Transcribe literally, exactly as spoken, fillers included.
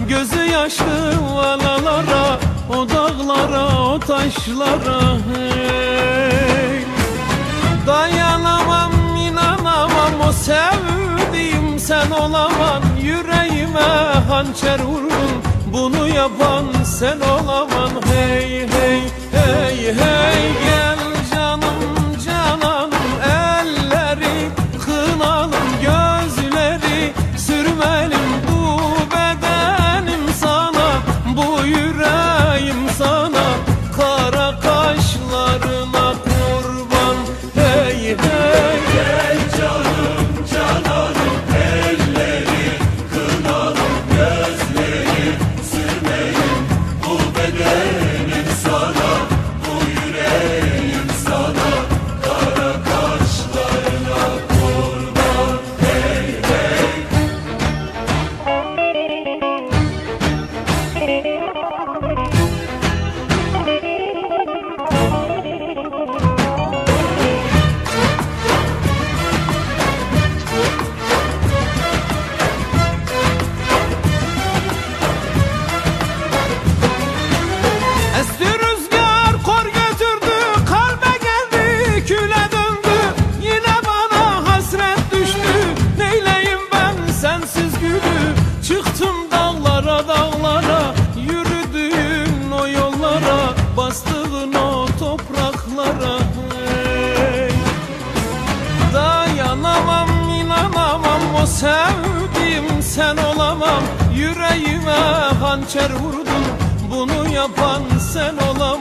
gözü yaşlı valalara, o dağlara, o taşlara. Hey, dayanamam, inanamam, o sevdiğim sen olaman. Yüreğime hançer vurdun, bunu yapan sen olaman. Hey hey hey hey, gel canım cananım, elleri kınalım, gözleri sürmelim, bu bedenim sana, bu yüreğim sana, kara kaşlarına kurban. Hey hey, gel canım cananım, elleri kınalım, gözleri sürmeyin, bu bedenim sana, bu yüreğim sana, kara kaşlarına kurban. Hey hey. Esti rüzgar kor götürdü, kalbe geldi, küle döndü. Yine bana hasret düştü, neyleyim ben sensiz gülü. Çıktım dağlara dağlara, yürüdüğün o yollara, bastığın o topraklara. Hey, dayanamam, inanamam, o sevdiğim sen olamam. Yüreğime hançer vurdun, bunu yapan sen olamam.